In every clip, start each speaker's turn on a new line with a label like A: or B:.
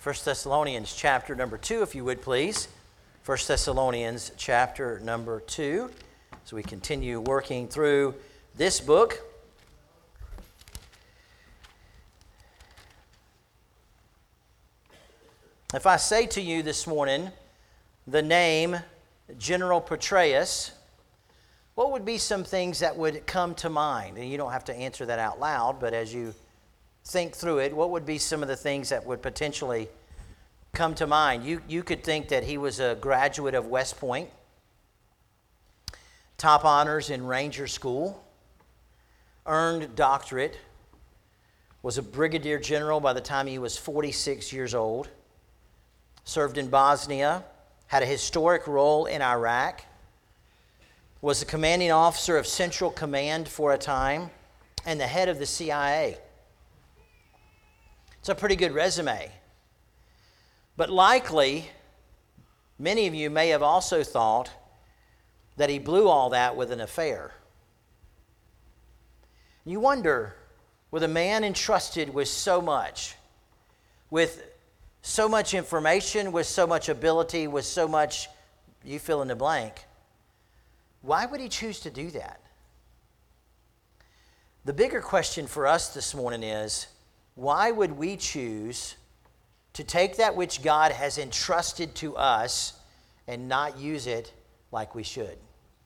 A: 1 Thessalonians chapter number 2, if you would please. 1 Thessalonians chapter number 2. So we continue working through this book. If I say to you this morning the name General Petraeus, what would be some things that would come to mind? And you don't have to answer that out loud, but as you think through it, what would be some of the things that would potentially come to mind? You could think that he was a graduate of West Point, top honors in Ranger School, earned doctorate, was a brigadier general by the time he was 46 years old, served in Bosnia, had a historic role in Iraq, was the commanding officer of Central Command for a time, and the head of the CIA. It's a pretty good resume. But likely, many of you may have also thought that he blew all that with an affair. You wonder, with a man entrusted with so much information, with so much ability, with so much, you fill in the blank, why would he choose to do that? The bigger question for us this morning is, why would we choose to take that which God has entrusted to us and not use it like we should?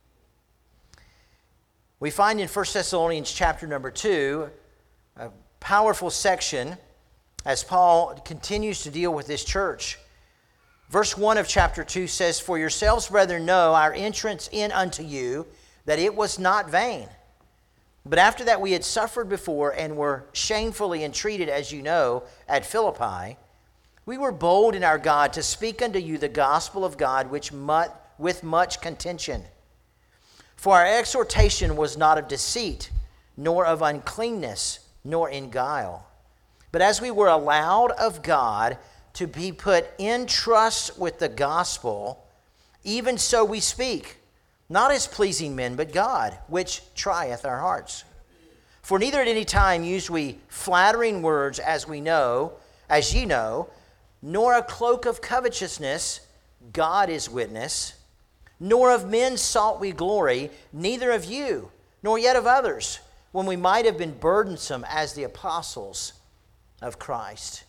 A: We find in 1 Thessalonians chapter number 2 a powerful section as Paul continues to deal with this church. Verse 1 of chapter 2 says, "For yourselves, brethren, know our entrance in unto you, that it was not vain. But after that we had suffered before and were shamefully entreated, as you know, at Philippi, we were bold in our God to speak unto you the gospel of God with much contention. For our exhortation was not of deceit, nor of uncleanness, nor in guile. But as we were allowed of God to be put in trust with the gospel, even so we speak, not as pleasing men, but God, which trieth our hearts. For neither at any time use we flattering words, as ye know, nor a cloak of covetousness, God is witness, nor of men sought we glory, neither of you, nor yet of others, when we might have been burdensome as the apostles of Christ."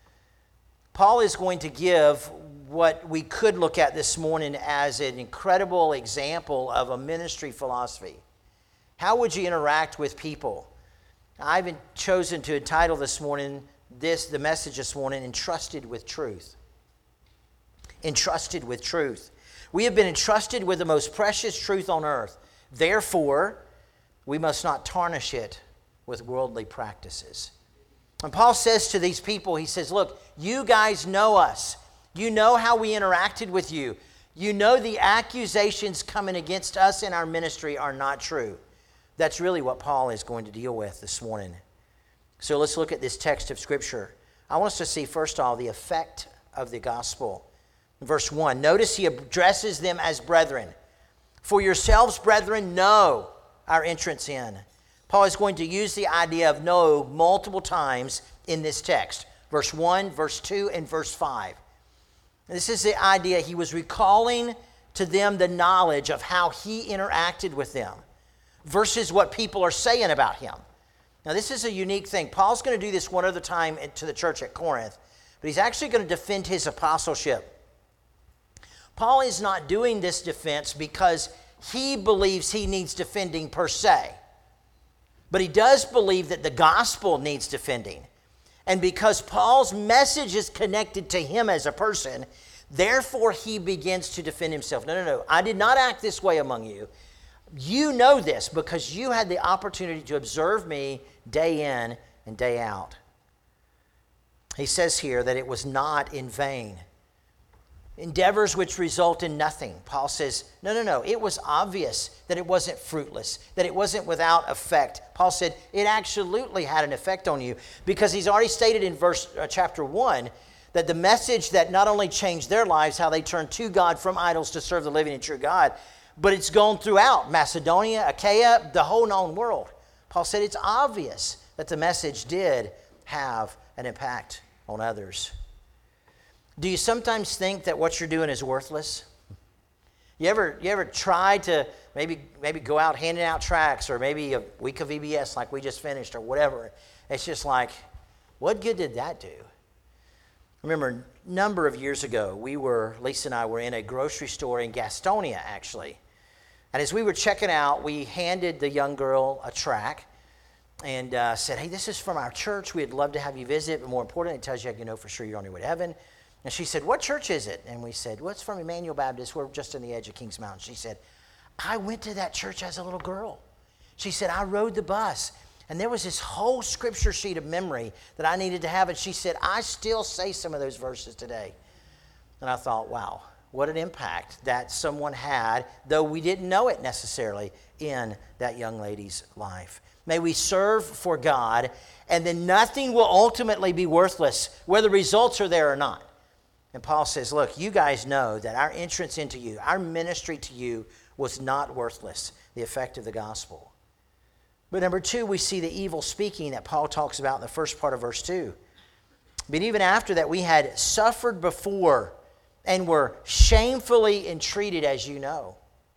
A: Paul is going to give what we could look at this morning as an incredible example of a ministry philosophy. How would you interact with people? I've chosen to entitle the message this morning, Entrusted with Truth. Entrusted with truth. We have been entrusted with the most precious truth on earth. Therefore, we must not tarnish it with worldly practices. And Paul says to these people, he says, look, you guys know us. You know how we interacted with you. You know the accusations coming against us in our ministry are not true. That's really what Paul is going to deal with this morning. So let's look at this text of Scripture. I want us to see, first of all, the effect of the gospel. Verse 1, notice he addresses them as brethren. For yourselves, brethren, know our entrance in. Paul is going to use the idea of know multiple times in this text. Verse 1, verse 2, and verse 5. And this is the idea. He was recalling to them the knowledge of how he interacted with them versus what people are saying about him. Now, this is a unique thing. Paul's going to do this one other time to the church at Corinth, but he's actually going to defend his apostleship. Paul is not doing this defense because he believes he needs defending per se. But he does believe that the gospel needs defending. And because Paul's message is connected to him as a person, therefore he begins to defend himself. No. I did not act this way among you. You know this because you had the opportunity to observe me day in and day out. He says here that it was not in vain. Endeavors which result in nothing. Paul says, no. It was obvious that it wasn't fruitless, that it wasn't without effect. Paul said it absolutely had an effect on you because he's already stated in chapter 1 that the message that not only changed their lives, how they turned to God from idols to serve the living and true God, but it's gone throughout Macedonia, Achaia, the whole known world. Paul said it's obvious that the message did have an impact on others. Do you sometimes think that what you're doing is worthless? You ever try to maybe go out handing out tracts, or maybe a week of VBS like we just finished, or whatever? It's just like, what good did that do? I remember a number of years ago, Lisa and I were in a grocery store in Gastonia, actually. And as we were checking out, we handed the young girl a tract and said, hey, this is from our church. We'd love to have you visit, but more important, it tells you, for sure you're on your way to heaven. And she said, what church is it? And we said, well, it's from Emmanuel Baptist. We're just on the edge of Kings Mountain. She said, I went to that church as a little girl. She said, I rode the bus. And there was this whole scripture sheet of memory that I needed to have. And she said, I still say some of those verses today. And I thought, wow, what an impact that someone had, though we didn't know it necessarily, in that young lady's life. May we serve for God, and then nothing will ultimately be worthless, whether results are there or not. And Paul says, look, you guys know that our entrance into you, our ministry to you, was not worthless, the effect of the gospel. But number two, we see the evil speaking that Paul talks about in the first part of verse 2. But even after that, we had suffered before and were shamefully entreated, as you know.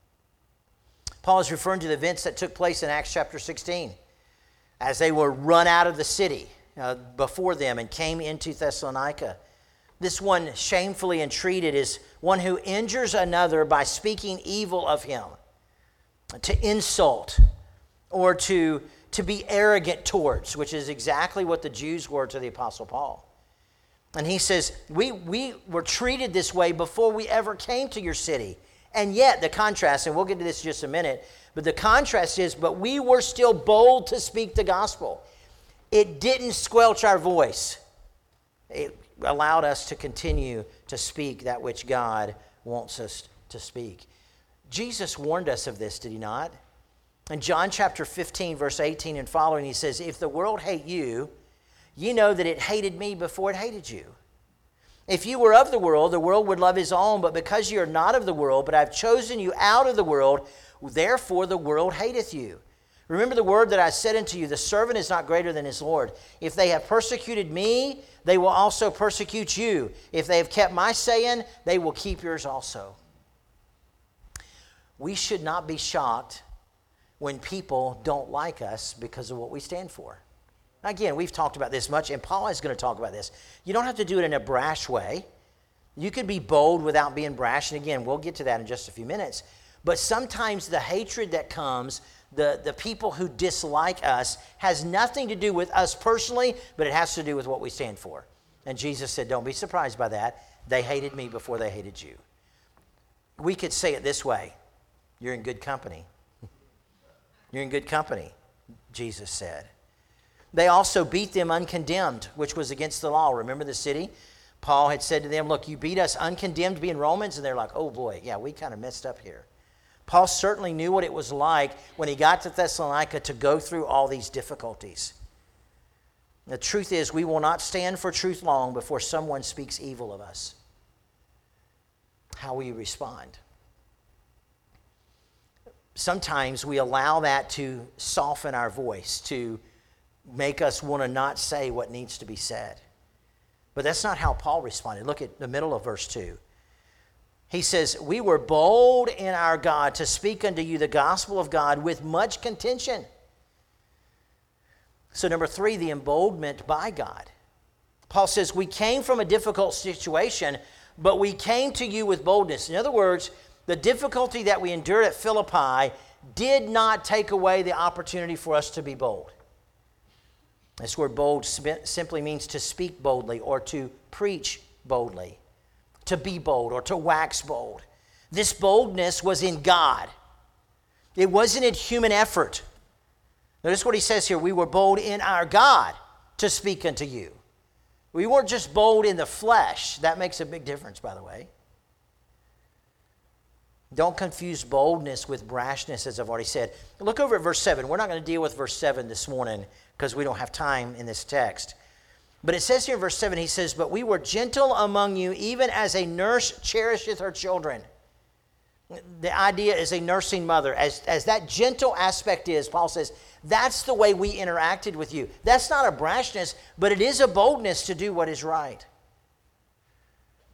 A: Paul is referring to the events that took place in Acts chapter 16 as they were run out of the city before them and came into Thessalonica. This one shamefully entreated is one who injures another by speaking evil of him, to insult, or to be arrogant towards, which is exactly what the Jews were to the Apostle Paul. And he says, we were treated this way before we ever came to your city. And yet, the contrast, and we'll get to this in just a minute, but the contrast is, but we were still bold to speak the gospel. It didn't squelch our voice. It allowed us to continue to speak that which God wants us to speak. Jesus warned us of this, did he not? In John chapter 15, verse 18 and following, he says, if the world hate you, you know that it hated me before it hated you. If you were of the world would love his own, but because you are not of the world, but I've chosen you out of the world, therefore the world hateth you. Remember the word that I said unto you, the servant is not greater than his Lord. If they have persecuted me, they will also persecute you. If they have kept my saying, they will keep yours also. We should not be shocked when people don't like us because of what we stand for. Again, we've talked about this much, and Paul is going to talk about this. You don't have to do it in a brash way. You could be bold without being brash, and again, we'll get to that in just a few minutes. But sometimes the hatred that comes, the people who dislike us, has nothing to do with us personally, but it has to do with what we stand for. And Jesus said, don't be surprised by that. They hated me before they hated you. We could say it this way. You're in good company. You're in good company, Jesus said. They also beat them uncondemned, which was against the law. Remember the city? Paul had said to them, look, you beat us uncondemned being Romans? And they're like, oh boy, yeah, we kind of messed up here. Paul certainly knew what it was like when he got to Thessalonica to go through all these difficulties. The truth is, we will not stand for truth long before someone speaks evil of us. How will you respond? Sometimes we allow that to soften our voice, to make us want to not say what needs to be said. But that's not how Paul responded. Look at the middle of verse 2. He says, we were bold in our God to speak unto you the gospel of God with much contention. So number 3, the emboldenment by God. Paul says, we came from a difficult situation, but we came to you with boldness. In other words, the difficulty that we endured at Philippi did not take away the opportunity for us to be bold. This word bold simply means to speak boldly or to preach boldly, to be bold or to wax bold. This boldness was in God. It wasn't in human effort. Notice what he says here. We were bold in our God to speak unto you. We weren't just bold in the flesh. That makes a big difference, by the way. Don't confuse boldness with brashness, as I've already said. Look over at verse 7. We're not going to deal with verse 7 this morning because we don't have time in this text. But it says here in verse 7, he says, but we were gentle among you, even as a nurse cherisheth her children. The idea is a nursing mother. As that gentle aspect is, Paul says, that's the way we interacted with you. That's not a brashness, but it is a boldness to do what is right.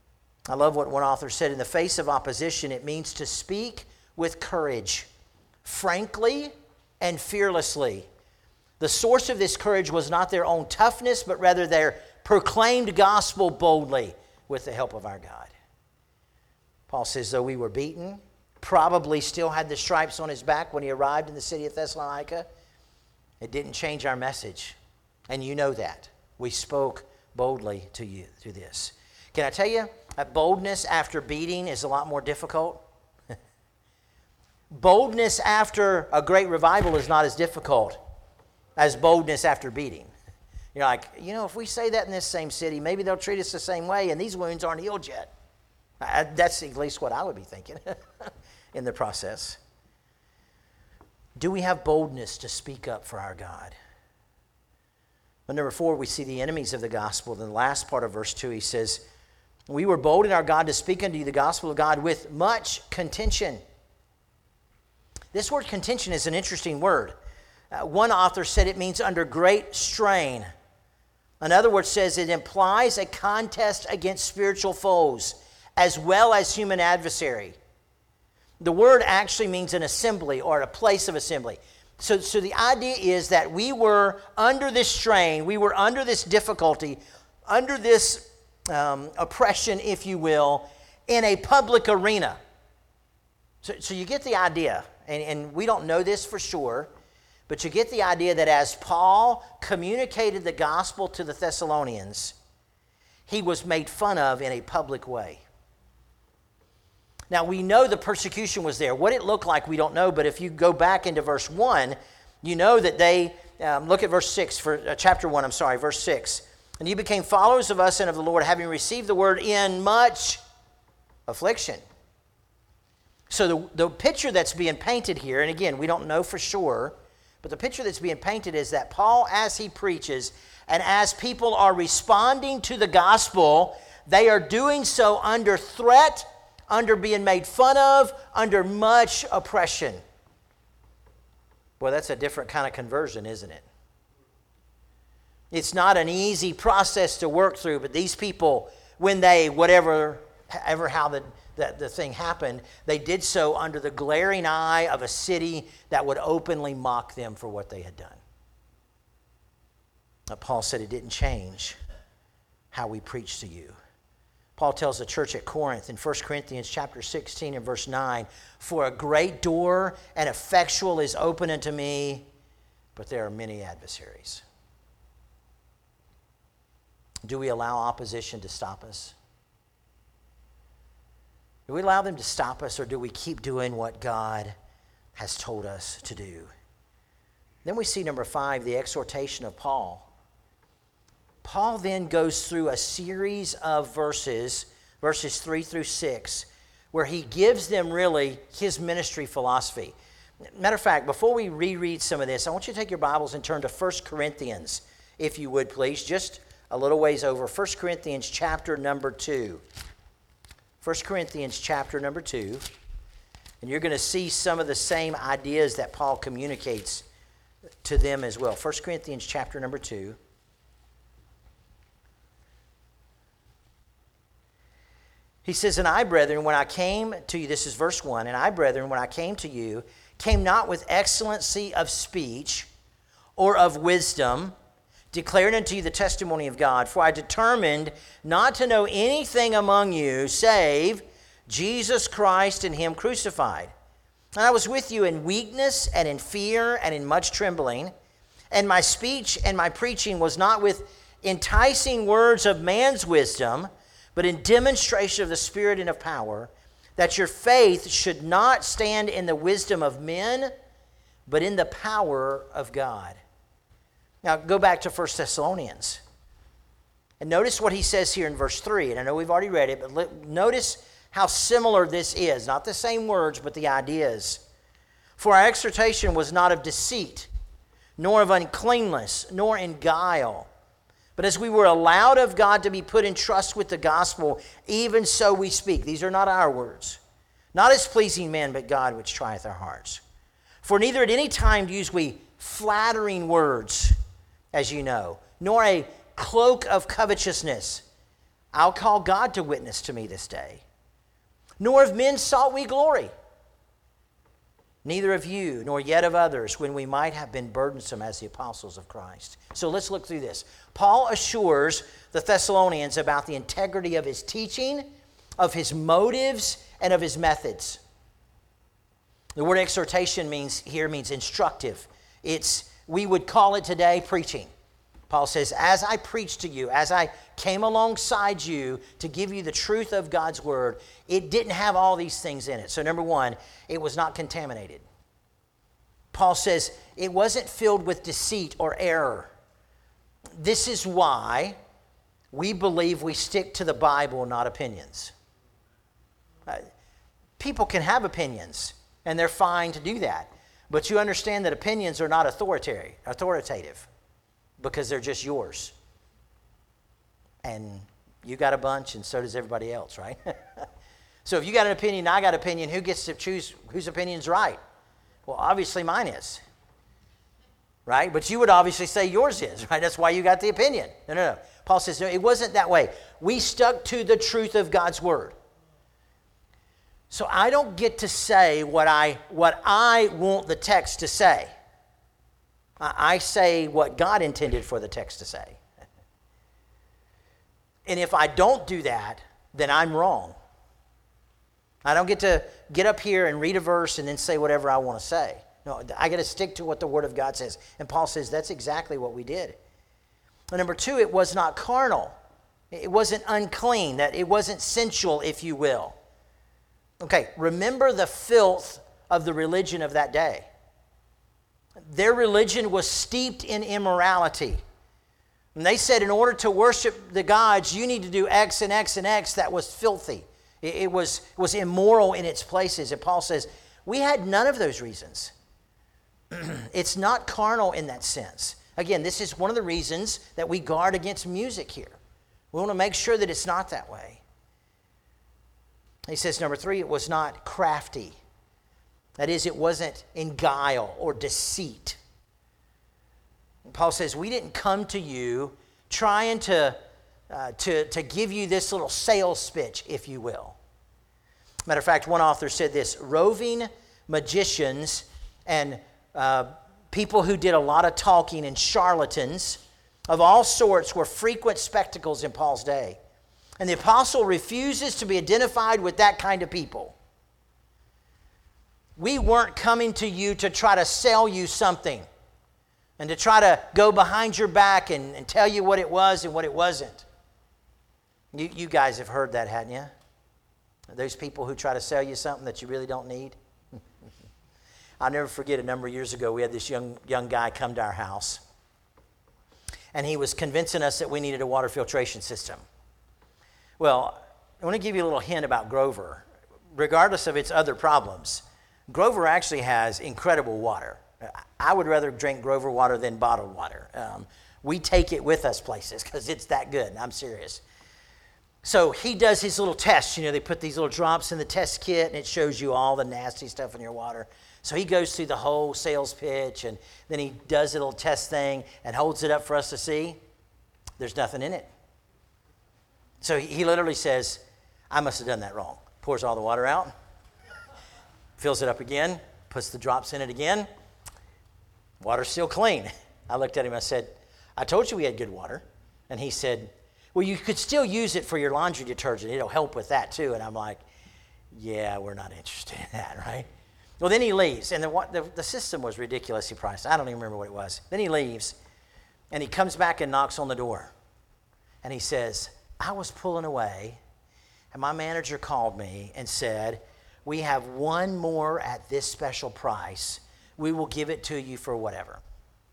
A: I love what one author said, in the face of opposition, it means to speak with courage, frankly and fearlessly. The source of this courage was not their own toughness, but rather their proclaimed gospel boldly with the help of our God. Paul says, though we were beaten, probably still had the stripes on his back when he arrived in the city of Thessalonica, it didn't change our message. And you know that. We spoke boldly to you through this. Can I tell you, that boldness after beating is a lot more difficult? Boldness after a great revival is not as difficult as boldness after beating. You're like, if we say that in this same city, maybe they'll treat us the same way, and these wounds aren't healed yet. That's at least what I would be thinking in the process. Do we have boldness to speak up for our God? But number 4, we see the enemies of the gospel. In the last part of verse 2, he says, we were bold in our God to speak unto you the gospel of God with much contention. This word contention is an interesting word. One author said it means under great strain. Another word says it implies a contest against spiritual foes as well as human adversary. The word actually means an assembly or a place of assembly. So the idea is that we were under this strain, we were under this difficulty, under this oppression, if you will, in a public arena. So you get the idea, and we don't know this for sure, but you get the idea that as Paul communicated the gospel to the Thessalonians, he was made fun of in a public way. Now, we know the persecution was there. What it looked like, we don't know, but if you go back into verse 1, you know that they, look at verse 6, chapter 1, verse 6. And you became followers of us and of the Lord, having received the word in much affliction. So the picture that's being painted here, and again, we don't know for sure, but the picture that's being painted is that Paul, as he preaches, and as people are responding to the gospel, they are doing so under threat, under being made fun of, under much oppression. Well, that's a different kind of conversion, isn't it? It's not an easy process to work through, but these people, when they, how the thing happened, they did so under the glaring eye of a city that would openly mock them for what they had done. But Paul said it didn't change how we preach to you. Paul tells the church at Corinth in 1 Corinthians chapter 16 and verse 9, for a great door and effectual is open unto me, but there are many adversaries. Do we allow opposition to stop us? Do we allow them to stop us, or do we keep doing what God has told us to do? Then we see number 5, the exhortation of Paul. Paul then goes through a series of verses 3 through 6, where he gives them really his ministry philosophy. Matter of fact, before we reread some of this, I want you to take your Bibles and turn to 1 Corinthians, if you would please, just a little ways over. 1 Corinthians chapter number 2. 1 Corinthians chapter number 2. And you're going to see some of the same ideas that Paul communicates to them as well. 1 Corinthians chapter number 2. He says, and I, brethren, when I came to you, this is verse 1, and I, brethren, when I came to you, came not with excellency of speech or of wisdom, declaring unto you the testimony of God. For I determined not to know anything among you save Jesus Christ and him crucified. And I was with you in weakness and in fear and in much trembling. And my speech and my preaching was not with enticing words of man's wisdom, but in demonstration of the Spirit and of power, that your faith should not stand in the wisdom of men, but in the power of God. Now, go back to 1 Thessalonians. And notice what he says here in verse 3. And I know we've already read it, but notice how similar this is. Not the same words, but the ideas. For our exhortation was not of deceit, nor of uncleanness, nor in guile. But as we were allowed of God to be put in trust with the gospel, even so we speak. These are not our words. Not as pleasing men, but God which trieth our hearts. For neither at any time use we flattering words, as you know, nor a cloak of covetousness, I'll call God to witness to me this day. Nor of men sought we glory, neither of you, nor yet of others, when we might have been burdensome as the apostles of Christ. So let's look through this. Paul assures the Thessalonians about the integrity of his teaching, of his motives, and of his methods. The word exhortation means instructive. We would call it today preaching. Paul says, as I preached to you, as I came alongside you to give you the truth of God's word, it didn't have all these things in it. So number one, it was not contaminated. Paul says it wasn't filled with deceit or error. This is why we believe we stick to the Bible, not opinions. People can have opinions, and they're fine to do that. But you understand that opinions are not authoritative, because they're just yours. And you got a bunch, and so does everybody else, right? So if you got an opinion, I got an opinion, who gets to choose whose opinion's right? Well, obviously mine is, right? But you would obviously say yours is, right? That's why you got the opinion. No. Paul says, no, it wasn't that way. We stuck to the truth of God's word. So I don't get to say what I want the text to say. I say what God intended for the text to say. And if I don't do that, then I'm wrong. I don't get to get up here and read a verse and then say whatever I want to say. No, I got to stick to what the Word of God says. And Paul says that's exactly what we did. And number two, it was not carnal. It wasn't unclean. That it wasn't sensual, if you will. Okay, remember the filth of the religion of that day. Their religion was steeped in immorality. And they said in order to worship the gods, you need to do X and X and X. That was filthy. It was immoral in its places. And Paul says, we had none of those reasons. It's not carnal in that sense. Again, this is one of the reasons that we guard against music here. We want to make sure that it's not that way. He says, number three, it was not crafty. That is, it wasn't in guile or deceit. Paul says, we didn't come to you trying to give you this little sales pitch, if you will. Matter of fact, one author said this: roving magicians and people who did a lot of talking and charlatans of all sorts were frequent spectacles in Paul's day. And the apostle refuses to be identified with that kind of people. We weren't coming to you to try to sell you something and to try to go behind your back and tell you what it was and what it wasn't. You guys have heard that, hadn't you? Those people who try to sell you something that you really don't need. I'll never forget, a number of years ago, we had this young guy come to our house. And he was convincing us that we needed a water filtration system. Well, I want to give you a little hint about Grover. Regardless of its other problems, Grover actually has incredible water. I would rather drink Grover water than bottled water. We take it with us places because it's that good. I'm serious. So he does his little tests. You know, they put these little drops in the test kit, and it shows you all the nasty stuff in your water. So he goes through the whole sales pitch, and then he does a little test thing and holds it up for us to see. There's nothing in it. So he literally says, I must have done that wrong. Pours all the water out, fills it up again, puts the drops in it again. Water's still clean. I looked at him, I said, I told you we had good water. And he said, well, you could still use it for your laundry detergent. It'll help with that too. And I'm like, yeah, we're not interested in that, right? Well, then he leaves, and the system was ridiculously priced. I don't even remember what it was. Then he leaves, and he comes back and knocks on the door. And he says, I was pulling away, and my manager called me and said, we have one more at this special price. We will give it to you for whatever.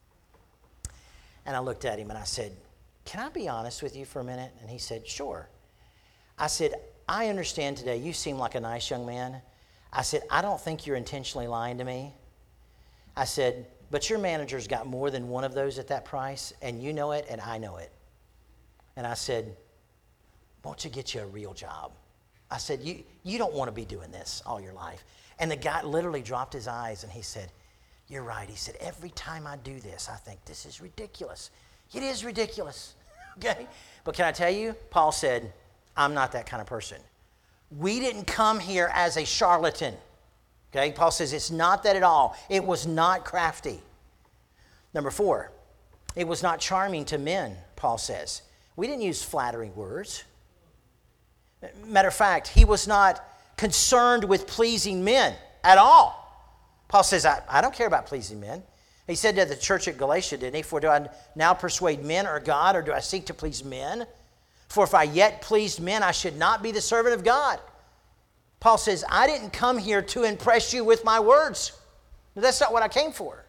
A: And I looked at him, and I said, can I be honest with you for a minute? And he said, sure. I said, I understand today you seem like a nice young man. I said, I don't think you're intentionally lying to me. I said, but your manager's got more than one of those at that price, and you know it, and I know it. And I said, won't you get you a real job? I said, you don't want to be doing this all your life. And the guy literally dropped his eyes, and he said, you're right. He said, every time I do this, I think this is ridiculous. It is ridiculous, okay? But can I tell you, Paul said, I'm not that kind of person. We didn't come here as a charlatan. Okay, Paul says it's not that at all. It was not crafty. Number 4, it was not charming to men, Paul says. We didn't use flattering words. Matter of fact, he was not concerned with pleasing men at all. Paul says, I don't care about pleasing men. He said to the church at Galatia, didn't he? For do I now persuade men or God, or do I seek to please men? For if I yet pleased men, I should not be the servant of God. Paul says, I didn't come here to impress you with my words. That's not what I came for.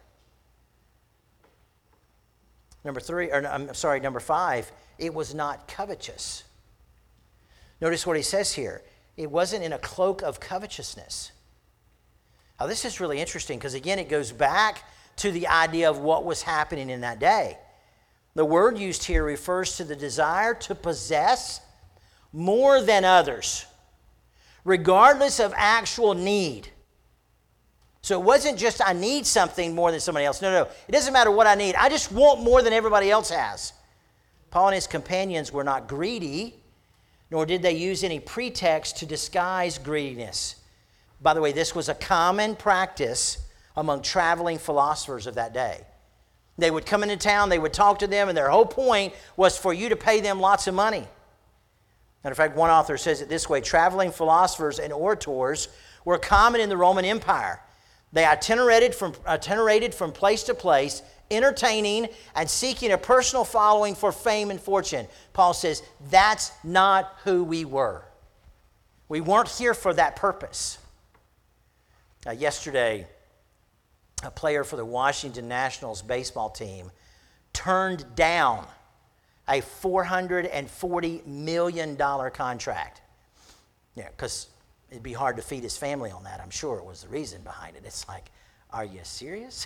A: Number 5, it was not covetous. Notice what he says here. It wasn't in a cloak of covetousness. Now, this is really interesting because, again, it goes back to the idea of what was happening in that day. The word used here refers to the desire to possess more than others, regardless of actual need. So it wasn't just I need something more than somebody else. No. It doesn't matter what I need. I just want more than everybody else has. Paul and his companions were not greedy, nor did they use any pretext to disguise greediness. By the way, this was a common practice among traveling philosophers of that day. They would come into town, they would talk to them, and their whole point was for you to pay them lots of money. Matter of fact, one author says it this way: traveling philosophers and orators were common in the Roman Empire. They itinerated from place to place, entertaining and seeking a personal following for fame and fortune. Paul says, that's not who we were. We weren't here for that purpose. Yesterday, a player for the Washington Nationals baseball team turned down a $440 million contract. Yeah, because it'd be hard to feed his family on that. I'm sure it was the reason behind it. It's like, are you serious?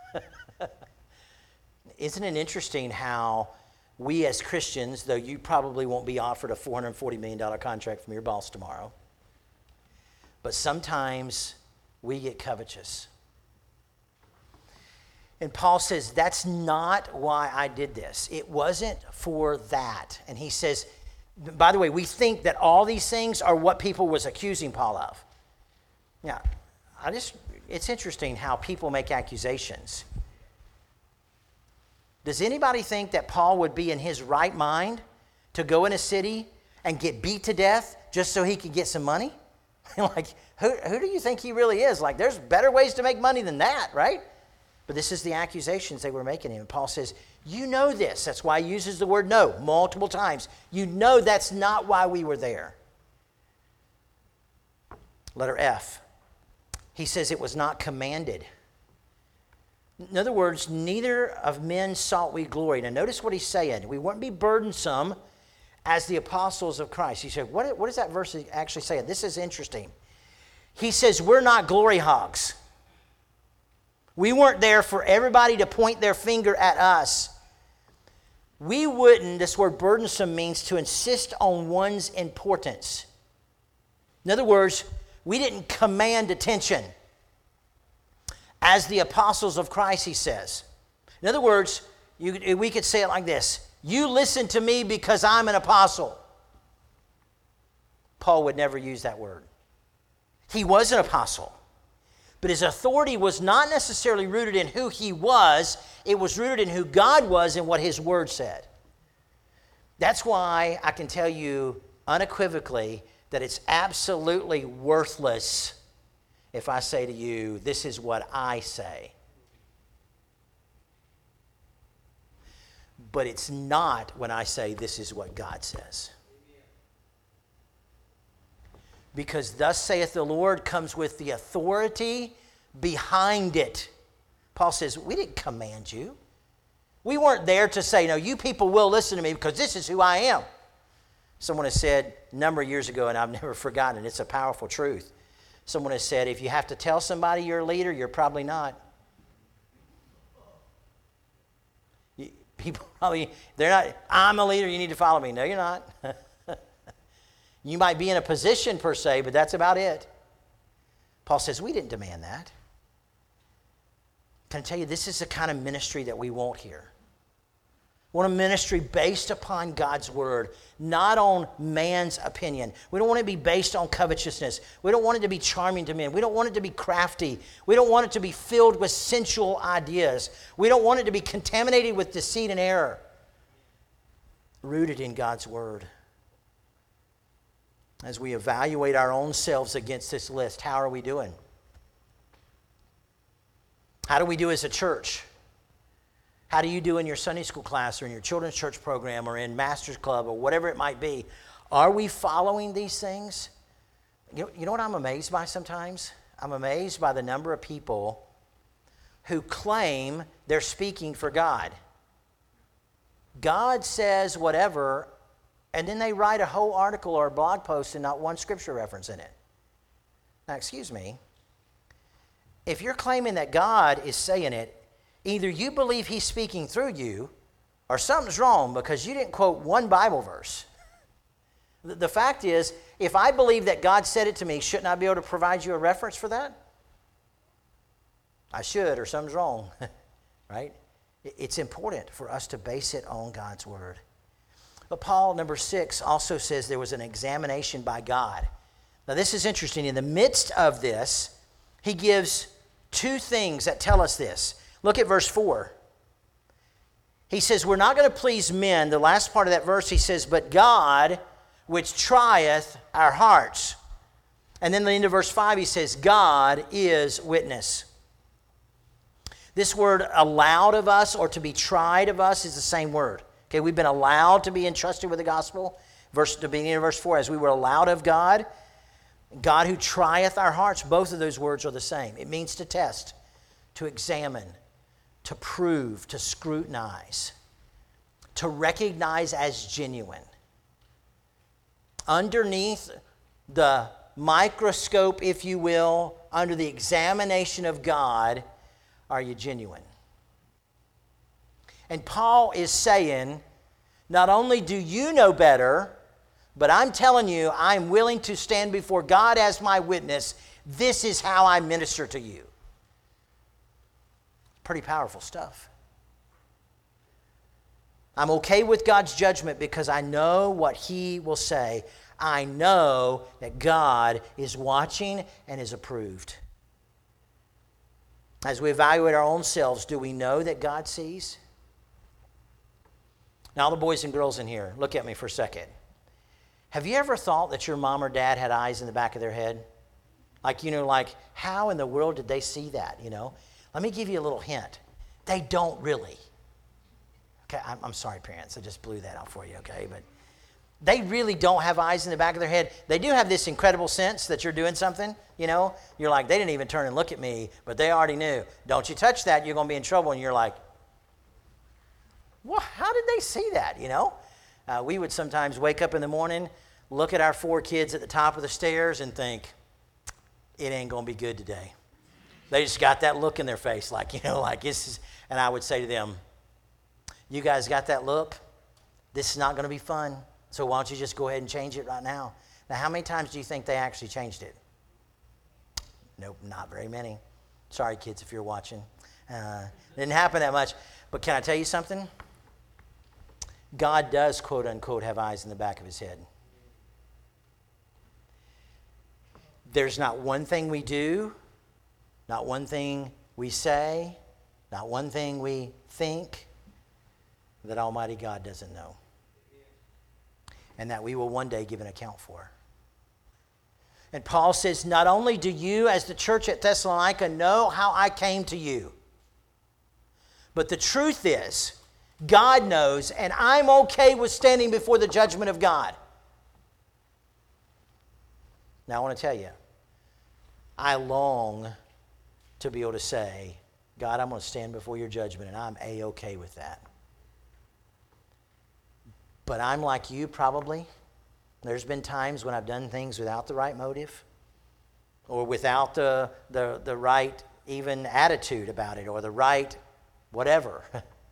A: Isn't it interesting how we as Christians, though you probably won't be offered a $440 million contract from your boss tomorrow, but sometimes we get covetous. And Paul says, that's not why I did this. It wasn't for that. And he says, by the way, we think that all these things are what people was accusing Paul of. Now, it's interesting how people make accusations. Does anybody think that Paul would be in his right mind to go in a city and get beat to death just so he could get some money? Like, who do you think he really is? Like, there's better ways to make money than that, right? But this is the accusations they were making him. And Paul says, you know this. That's why he uses the word no multiple times. You know that's not why we were there. Letter F. He says it was not commanded. In other words, neither of men sought we glory. Now notice what he's saying. We wouldn't be burdensome as the apostles of Christ. He said, what does that verse actually say? This is interesting. He says, we're not glory hogs. We weren't there for everybody to point their finger at us. We wouldn't, this word burdensome means to insist on one's importance. In other words, we didn't command attention. As the apostles of Christ, he says. In other words, we could say it like this: you listen to me because I'm an apostle. Paul would never use that word. He was an apostle, but his authority was not necessarily rooted in who he was. It was rooted in who God was and what his word said. That's why I can tell you unequivocally that it's absolutely worthless if I say to you, this is what I say. But it's not when I say this is what God says. Because thus saith the Lord comes with the authority behind it. Paul says, we didn't command you. We weren't there to say, no, you people will listen to me because this is who I am. Someone has said a number of years ago, and I've never forgotten it, it's a powerful truth. Someone has said, if you have to tell somebody you're a leader, you're probably not. People probably, they're not, I'm a leader, you need to follow me. No, you're not. You might be in a position per se, but that's about it. Paul says, we didn't demand that. Can I tell you, this is the kind of ministry that we want here. We want a ministry based upon God's word, not on man's opinion. We don't want it to be based on covetousness. We don't want it to be charming to men. We don't want it to be crafty. We don't want it to be filled with sensual ideas. We don't want it to be contaminated with deceit and error. Rooted in God's word. As we evaluate our own selves against this list, how are we doing? How do we do as a church? How do you do in your Sunday school class or in your children's church program or in Master's Club or whatever it might be? Are we following these things? You know what I'm amazed by sometimes? I'm amazed by the number of people who claim they're speaking for God. God says whatever, and then they write a whole article or a blog post and not one scripture reference in it. Now, excuse me. If you're claiming that God is saying it, either you believe he's speaking through you, or something's wrong because you didn't quote one Bible verse. The fact is, if I believe that God said it to me, shouldn't I be able to provide you a reference for that? I should, or something's wrong, right? It's important for us to base it on God's word. But Paul, number 6, also says there was an examination by God. Now this is interesting. In the midst of this, he gives two things that tell us this. Look at verse 4. He says, we're not going to please men. The last part of that verse, he says, but God, which trieth our hearts. And then the end of verse 5, he says, God is witness. This word allowed of us or to be tried of us is the same word. Okay, we've been allowed to be entrusted with the gospel. The beginning of verse 4, as we were allowed of God, God who trieth our hearts, both of those words are the same. It means to test, to examine, to prove, to scrutinize, to recognize as genuine. Underneath the microscope, if you will, under the examination of God, are you genuine? And Paul is saying, not only do you know better, but I'm telling you, I'm willing to stand before God as my witness. This is how I minister to you. Pretty powerful stuff. I'm okay with God's judgment because I know what he will say. I know that God is watching and is approved. As we evaluate our own selves, do we know that God sees? Now, all the boys and girls in here, look at me for a second. Have you ever thought that your mom or dad had eyes in the back of their head? Like, how in the world did they see that, Let me give you a little hint. They don't really. Okay, I'm sorry, parents. I just blew that out for you, okay? But they really don't have eyes in the back of their head. They do have this incredible sense that you're doing something, You're like, they didn't even turn and look at me, but they already knew. Don't you touch that, you're going to be in trouble. And you're like, well, how did they see that, We would sometimes wake up in the morning, look at our 4 kids at the top of the stairs and think, it ain't going to be good today. They just got that look in their face, like this is, and I would say to them, you guys got that look? This is not going to be fun. So why don't you just go ahead and change it right now? Now, how many times do you think they actually changed it? Nope, not very many. Sorry, kids, if you're watching. Didn't happen that much. But can I tell you something? God does, quote unquote, have eyes in the back of his head. There's not one thing we do, not one thing we say, not one thing we think that Almighty God doesn't know. And that we will one day give an account for. And Paul says, not only do you as the church at Thessalonica know how I came to you, but the truth is, God knows, and I'm okay with standing before the judgment of God. Now I want to tell you, I long to be able to say, God, I'm going to stand before your judgment, and I'm A-okay with that. But I'm like you probably. There's been times when I've done things without the right motive or without the right even attitude about it or the right whatever.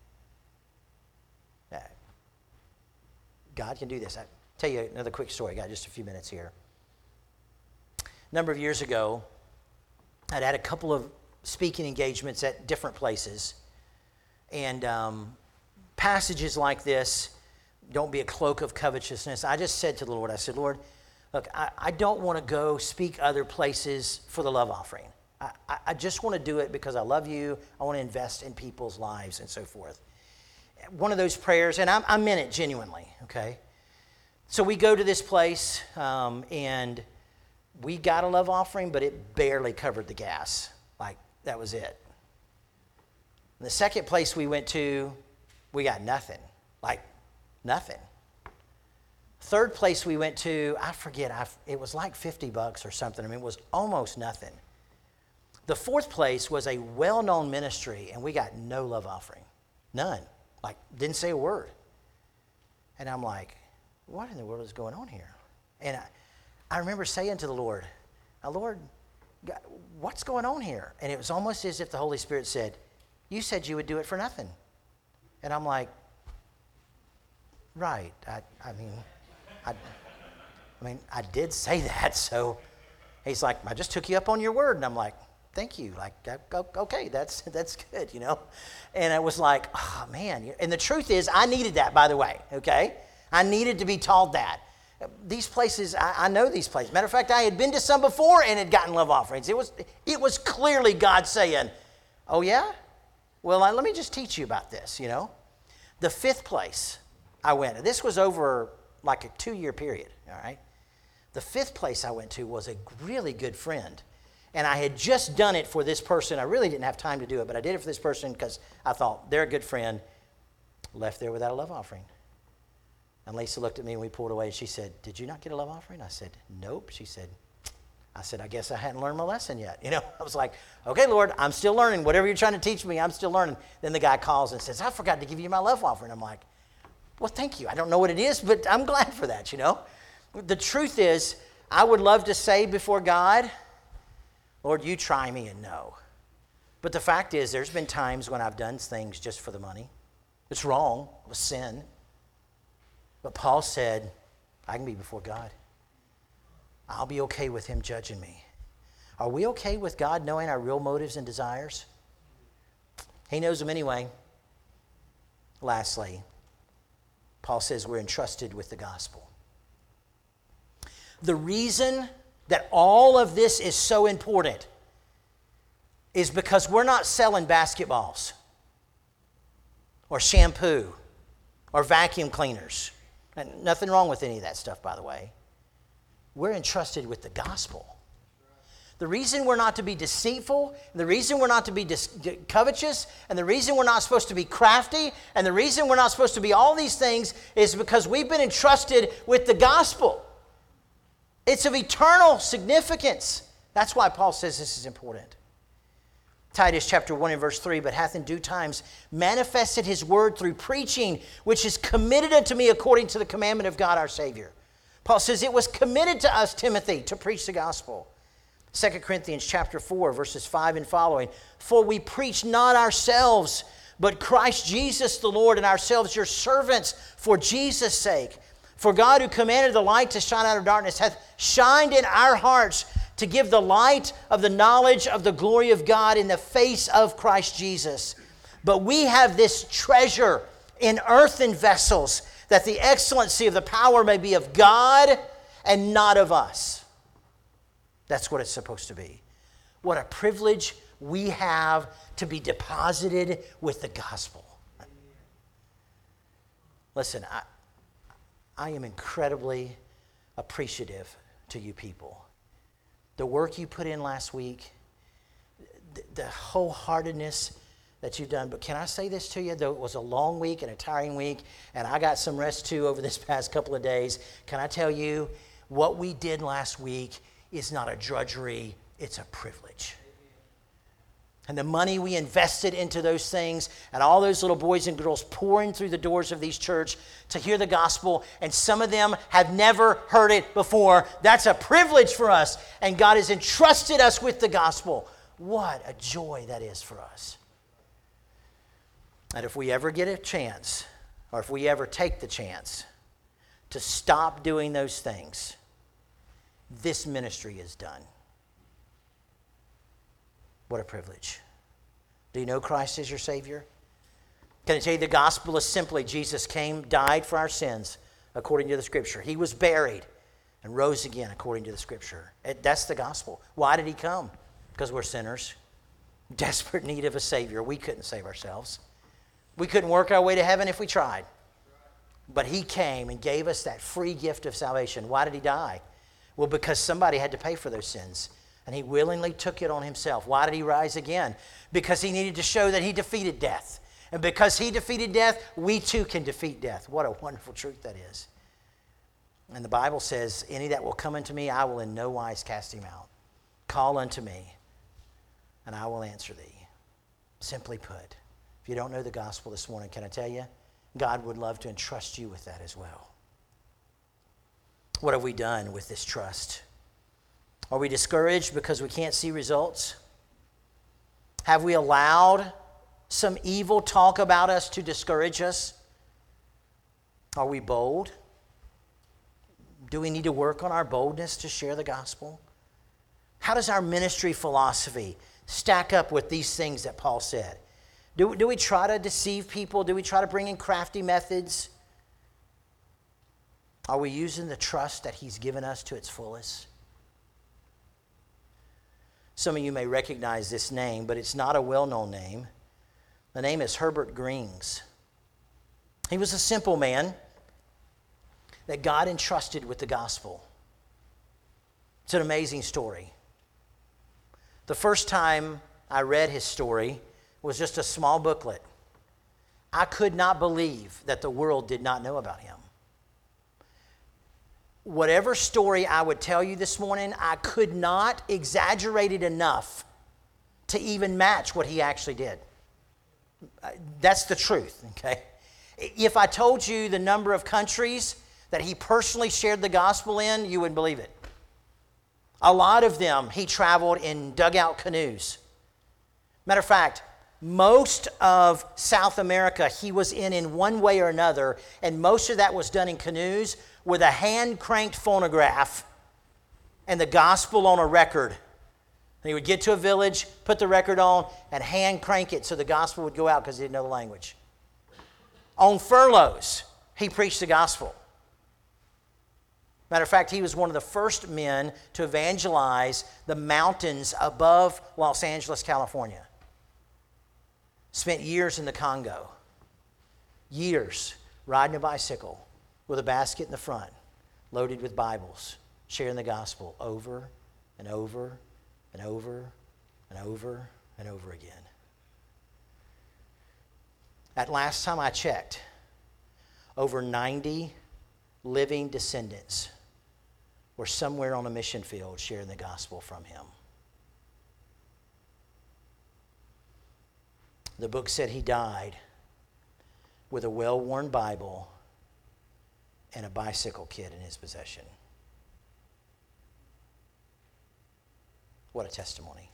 A: God can do this. I'll tell you another quick story. I got just a few minutes here. A number of years ago, I'd had a couple of speaking engagements at different places. And passages like this, don't be a cloak of covetousness. I just said to the Lord, I said, Lord, look, I don't want to go speak other places for the love offering. I just want to do it because I love you. I want to invest in people's lives and so forth. One of those prayers, and I meant it genuinely, okay? So we go to this place, and we got a love offering, but it barely covered the gas. Like, that was it. And the second place we went to, we got nothing. Like, nothing. Third place we went to, I forget, it was like $50 or something. I mean, it was almost nothing. The fourth place was a well-known ministry, and we got no love offering. None. Like, didn't say a word. And I'm like, what in the world is going on here? And I remember saying to the Lord, Lord, God, what's going on here? And it was almost as if the Holy Spirit said, you said you would do it for nothing. And I'm like, right. I mean, I did say that. So he's like, I just took you up on your word. And I'm like, thank you. Like, okay, that's good, you know. And I was like, oh, man. And the truth is, I needed that, by the way, okay? I needed to be taught that. These places, I know these places. Matter of fact, I had been to some before and had gotten love offerings. It was clearly God saying, oh, yeah? Well, let me just teach you about this, you know. The fifth place I went, this was over like a 2-year period, all right? The fifth place I went to was a really good friend. And I had just done it for this person. I really didn't have time to do it, but I did it for this person because I thought, they're a good friend. Left there without a love offering. And Lisa looked at me and we pulled away and she said, did you not get a love offering? I said, nope. She said, I guess I hadn't learned my lesson yet. You know, I was like, okay, Lord, I'm still learning. Whatever you're trying to teach me, I'm still learning. Then the guy calls and says, I forgot to give you my love offering. I'm like, well, thank you. I don't know what it is, but I'm glad for that, you know. The truth is, I would love to say before God, Lord, you try me and know. But the fact is, there's been times when I've done things just for the money. It's wrong. It was sin. But Paul said, I can be before God. I'll be okay with him judging me. Are we okay with God knowing our real motives and desires? He knows them anyway. Lastly, Paul says we're entrusted with the gospel. The reason that all of this is so important is because we're not selling basketballs or shampoo or vacuum cleaners. And nothing wrong with any of that stuff, by the way. We're entrusted with the gospel. The reason we're not to be deceitful, the reason we're not to be covetous, and the reason we're not supposed to be crafty, and the reason we're not supposed to be all these things is because we've been entrusted with the gospel. It's of eternal significance. That's why Paul says this is important. Titus chapter 1 and verse 3, but hath in due times manifested his word through preaching, which is committed unto me according to the commandment of God our Savior. Paul says it was committed to us, Timothy, to preach the gospel. 2 Corinthians chapter 4, verses 5 and following. For we preach not ourselves, but Christ Jesus the Lord, and ourselves your servants for Jesus' sake. For God, who commanded the light to shine out of darkness, hath shined in our hearts to give the light of the knowledge of the glory of God in the face of Christ Jesus. But we have this treasure in earthen vessels, that the excellency of the power may be of God and not of us. That's what it's supposed to be. What a privilege we have to be deposited with the gospel. Listen, I am incredibly appreciative to you people. The work you put in last week, the wholeheartedness that you've done. But can I say this to you? Though it was a long week and a tiring week, and I got some rest too over this past couple of days, can I tell you, what we did last week is not a drudgery, it's a privilege. And the money we invested into those things, and all those little boys and girls pouring through the doors of these church to hear the gospel, and some of them have never heard it before. That's a privilege for us, and God has entrusted us with the gospel. What a joy that is for us. And if we ever get a chance, or if we ever take the chance to stop doing those things, this ministry is done. What a privilege. Do you know Christ as your Savior? Can I tell you the gospel is simply Jesus came, died for our sins according to the Scripture. He was buried and rose again according to the Scripture. That's the gospel. Why did he come? Because we're sinners, desperate need of a Savior. We couldn't save ourselves. We couldn't work our way to heaven if we tried. But he came and gave us that free gift of salvation. Why did he die? Well, because somebody had to pay for those sins. And he willingly took it on himself. Why did he rise again? Because he needed to show that he defeated death. And because he defeated death, we too can defeat death. What a wonderful truth that is. And the Bible says, any that will come unto me, I will in no wise cast him out. Call unto me, and I will answer thee. Simply put, if you don't know the gospel this morning, can I tell you? God would love to entrust you with that as well. What have we done with this trust? Are we discouraged because we can't see results? Have we allowed some evil talk about us to discourage us? Are we bold? Do we need to work on our boldness to share the gospel? How does our ministry philosophy stack up with these things that Paul said? Do we try to deceive people? Do we try to bring in crafty methods? Are we using the trust that he's given us to its fullest? Some of you may recognize this name, but it's not a well-known name. The name is Herbert Grings. He was a simple man that God entrusted with the gospel. It's an amazing story. The first time I read his story was just a small booklet. I could not believe that the world did not know about him. Whatever story I would tell you this morning, I could not exaggerate it enough to even match what he actually did. That's the truth, okay? If I told you the number of countries that he personally shared the gospel in, you wouldn't believe it. A lot of them he traveled in dugout canoes. Matter of fact, most of South America he was in one way or another, and most of that was done in canoes with a hand-cranked phonograph and the gospel on a record. He would get to a village, put the record on, and hand crank it so the gospel would go out because he didn't know the language. On furloughs, he preached the gospel. Matter of fact, he was one of the first men to evangelize the mountains above Los Angeles, California. Spent years in the Congo. Years riding a bicycle with a basket in the front, loaded with Bibles, sharing the gospel over and over and over and over and over again. At last time I checked, over 90 living descendants were somewhere on a mission field sharing the gospel from him. The book said he died with a well-worn Bible and a bicycle kit in his possession. What a testimony.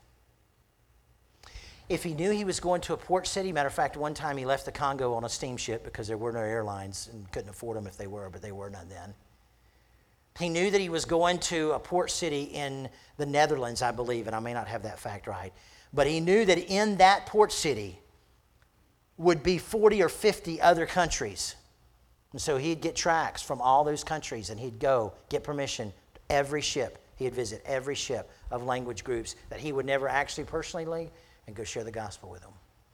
A: If he knew he was going to a port city, matter of fact, one time he left the Congo on a steamship because there were no airlines and couldn't afford them if they were, but they were none then. He knew that he was going to a port city in the Netherlands, I believe, and I may not have that fact right, but he knew that in that port city would be 40 or 50 other countries. And so he'd get tracts from all those countries and he'd go get permission. Every ship, he'd visit every ship of language groups that he would never actually personally lead and go share the gospel with them.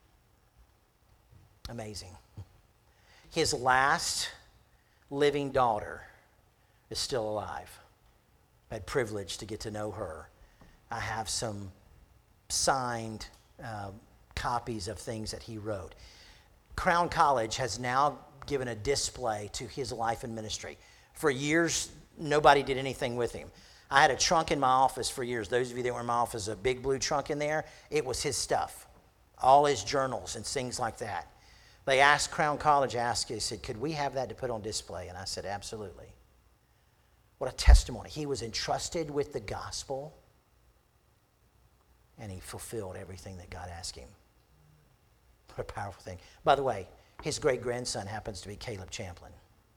A: Amazing. His last living daughter is still alive. I had privilege to get to know her. I have some signed copies of things that he wrote. Crown College has now given a display to his life and ministry. For years, nobody did anything with him. I had a trunk in my office for years. Those of you that were in my office, a big blue trunk in there, it was his stuff. All his journals and things like that. They asked, Crown College they said, could we have that to put on display? And I said, absolutely. What a testimony. He was entrusted with the gospel, and he fulfilled everything that God asked him. What a powerful thing. By the way, his great-grandson happens to be Caleb Champlin.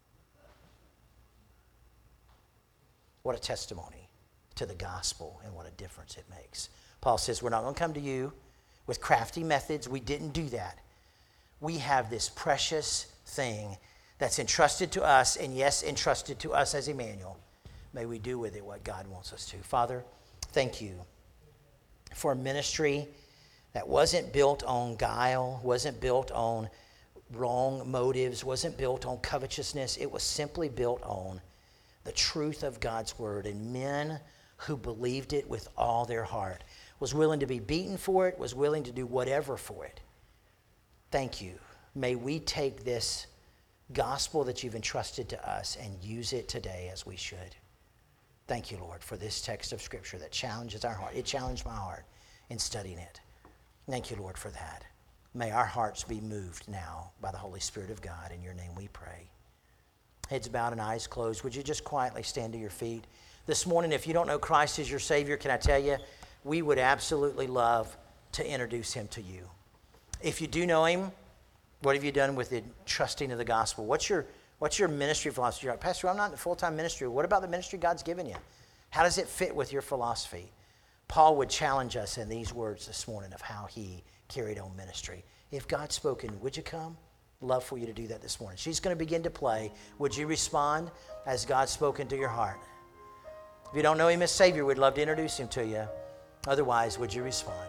A: What a testimony to the gospel and what a difference it makes. Paul says, we're not going to come to you with crafty methods. We didn't do that. we have this precious thing that's entrusted to us, and yes, entrusted to us as Emmanuel. May we do with it what God wants us to. Father, thank you for a ministry that wasn't built on guile, wasn't built on wrong motives, wasn't built on covetousness. It was simply built on the truth of God's word, and men who believed it with all their heart, was willing to be beaten for it, was willing to do whatever for it. Thank you. May we take this gospel that you've entrusted to us and use it today as we should. Thank you, Lord, for this text of Scripture that challenges our heart. It challenged my heart in studying it. Thank you, Lord, for that. May our hearts be moved now by the Holy Spirit of God. In your name we pray. Heads bowed and eyes closed. Would you just quietly stand to your feet? This morning, if you don't know Christ as your Savior, can I tell you, we would absolutely love to introduce him to you. If you do know him, what have you done with the trusting of the gospel? What's your ministry philosophy? You're like, Pastor, I'm not in the full-time ministry. What about the ministry God's given you? How does it fit with your philosophy? Paul would challenge us in these words this morning of how he carried on ministry. If God's spoken, would you come? Love for you to do that this morning. She's going to begin to play. Would you respond as God's spoken to your heart? If you don't know him as Savior, we'd love to introduce him to you. Otherwise, would you respond?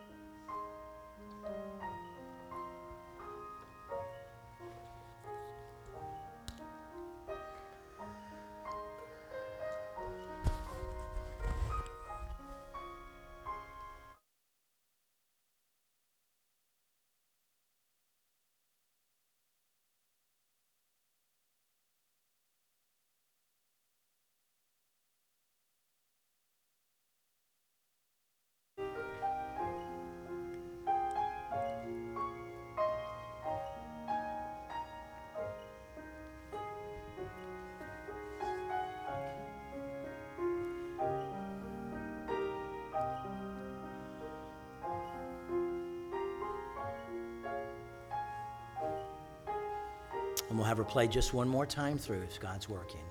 A: And we'll have her play just one more time through as God's working.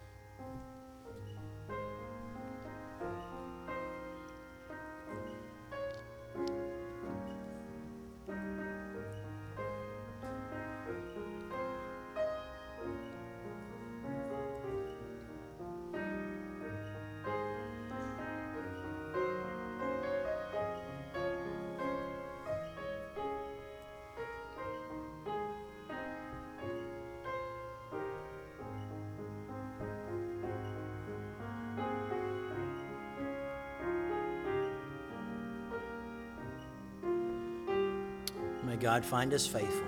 A: May God find us faithful.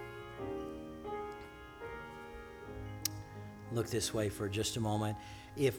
A: Look this way for just a moment. If